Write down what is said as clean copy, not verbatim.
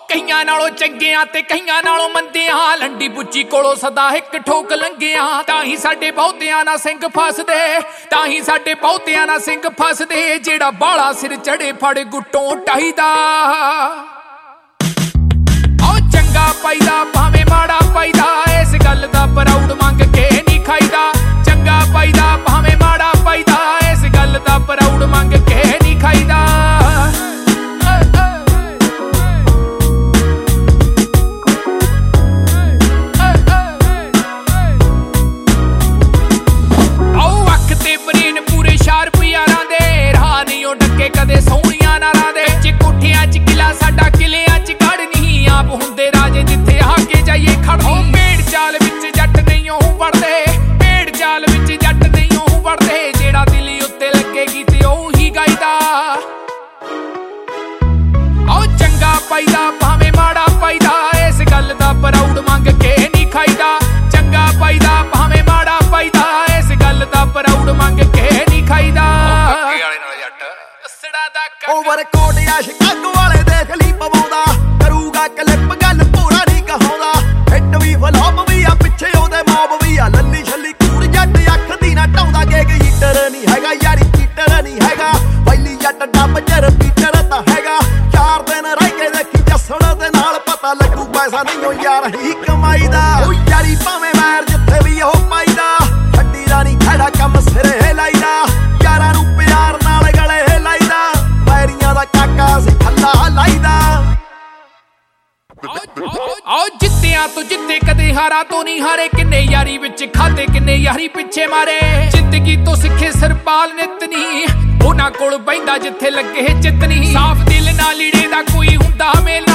ਕਈਆਂ ਨਾਲੋਂ ਚੰਗਿਆਂ ਤੇ ਕਈਆਂ ਨਾਲੋਂ ਮੰਦਿਆਂ ਲੰਡੀ ਬੁੱਚੀ ਕੋਲੋਂ ਸਦਾ ਇੱਕ ਠੋਕ ਲੰਘਿਆਂ ਤਾਂ ਹੀ ਸਾਡੇ ਬਹੁਤਿਆਂ ਨਾਲ ਸਿੰਘ ਫਸਦੇ ਤਾਂ ਹੀ ਸਾਡੇ ਬਹੁਤਿਆਂ ਨਾਲ ਸਿੰਘ ਫਸਦੇ ਜਿਹੜਾ ਬਾਲਾ ਸਿਰ ਚੜੇ ਫੜ ਗੁੱਟੋਂ ਟਾਈਦਾ ਚੰਗਾ ਪਾਈਦਾ ਭਾਵੇਂ ਮਾੜਾ ਪਾਈਦਾ ਇਸ ਗੱਲ ਦਾ ਪ੍ਰਾਊਡ ਮੰਗ ਕੇ ਨਹੀਂ ਖਾਈਦਾ ਚੰਗਾ ਪਾਈਦਾ ਭਾਵੇਂ ਮਾੜਾ ਪਾਈਦਾ ਇਸ ਗੱਲ ਦਾ ਪ੍ਰਾਊਡ ਮੰਗ ਕੇ ਨਹੀਂ ਖਾਈਦਾ ਆਓ ਅੱਖ ਤੇ ਬਰੇਨ ਪੂਰੇ ਸ਼ਾਰਪ ਯਾਰਾਂ ਦੇ ਰਾਹ ਨਹੀਂ ਉਹ ਡੱਕੇ ਕਦੇ ਸੋਹਣੀਆਂ ਨਾਰਾਂ ਦੇ ਚ ਕੋਠਿਆਂ ਚ ਕਿਲਾ ਸਾਡਾ ਕਿਲਿਆਂ ਚ ਗੜ ਨਹੀਂ ਆਪ ਹੁੰਦੇ ਰਾਜੇ ਜਿੱਥੇ ਆ ਕੇ ਜਾਈਏ ਖੜੋ ਭੇਡ ਚਾਲ ਵਿੱਚ ਜੱਟ ਨਹੀਂ ਉਹ ਵੜਦੇ ਭੇਡ ਚਾਲ ਵਿੱਚ ਜੱਟ ਨਹੀਂ ਉਹ ਵੜਦੇ ਜਿਹੜਾ ਦਿਲ ਉੱਤੇ ਲੱਗੇਗੀ ਤੇ ਉਹੀ ਗਾਈਦਾ ਆਓ ਚੰਗਾ ਪਾਈਦਾ ਭਾਵੇਂ ਮਾੜਾ ਪਾਈਦਾ ਇਸ ਗੱਲ ਦਾ ਪ੍ਰਾਊਡ ਮੰਗ ਕੇ ਨਹੀਂ ਖਾਈਦਾ ਚੰਗਾ ਪਾਈਦਾ ਭਾਵੇਂ ਮਾੜਾ ਪਾਈਦਾ ਇਸ ਗੱਲ ਦਾ ਪ੍ਰਾਊਡ ਮੰਗ ਕੇ ਨਹੀਂ ਖਾਈਦਾ ਓਵਰ ਕੋਟ ਆਸ਼ਿਕਾਂ ਵਾਲੇ ਦੇਖ ਲਈ ਪਵਾਉਂਦਾ ਕਰੂਗਾ ਕਲਿੱਪ ਗੱਲ ਪੂਰਾ ਨਹੀਂ ਕਹਾਉਂਦਾ ਹਿੱਟ ਵੀ ਫਲॉप ਵੀ ਆ ਪਿੱਛੇ ਉਹਦੇ ਮੌਬ ਵੀ ਆ ਲੱਲੀ ਛੱਲੀ ਕੂੜ ਜੱਟ ਅੱਖ ਦੀ ਨਾ ਢਾਉਂਦਾ ਗੇਗ ਹੀਟਰ ਨਹੀਂ ਹੈਗਾ ਯਾਰੀ ਹੀਟਰ ਨਹੀਂ ਹੈਗਾ ਵੈਲੀ ਜੱਟ ਡੱਬ ਚ ਰਿਪੀਟਰ ਤਾਂ ਹੈਗਾ 4 ਦਿਨ ਰਹਿ ਕੇ ਦੇਖੀ ਜੱਸਣ ਦੇ ਨਾਲ ਪਤਾ ਲੱਗੂ ਪੈਸਾ ਨਹੀਂ ਉਹ ਯਾਰ ਹੀ ਕਮਾਈਦਾ ਉਹ ਯਾਰੀ ਭਾਵੇਂ ਮੈਰ ਜਿੱਥੇ ਵੀ ਉਹ ਪਾਈਦਾ ਛੱਡੀ ਦਾ ਨਹੀਂ ਖੜਾ ਕੰਮ ਸਿਰੇ ਲਾਈਦਾ ਯਾਰਾਂ ਨੂੰ ਪਿਆਰ ਨਾਲ ਗਲੇ ਲਾਈਦਾ ਵੈਰੀਆਂ ਦਾ ਕਾਕਾ ਸੀ ਥੱਲਾ ਲਾਈਦਾ ਆਓ ਜਿੱਤਿਆਂ ਤੋਂ ਜਿੱਤੇ ਕਦੇ ਹਾਰਾਂ ਤੋਂ ਨਹੀਂ ਹਾਰੇ ਕਿੰਨੇ ਯਾਰੀ ਵਿੱਚ ਖਾਦੇ ਕਿੰਨੇ ਯਾਰੀ ਪਿੱਛੇ ਮਾਰੇ ਜ਼ਿੰਦਗੀ ਤੋਂ ਸਿੱਖੇ ਸਰਪਾਲ ਨਿਤ ਨਹੀਂ ਉਹਨਾਂ ਕੋਲ ਬੈਂਦਾ ਜਿੱਥੇ ਲੱਗੇ ਚਿੱਤ ਨਹੀਂ ਸਾਫ਼ ਦਿਲ ਨਾਲ ਲੀੜੇ ਦਾ ਕੋਈ ਹੁੰਦਾ ਮੇਲ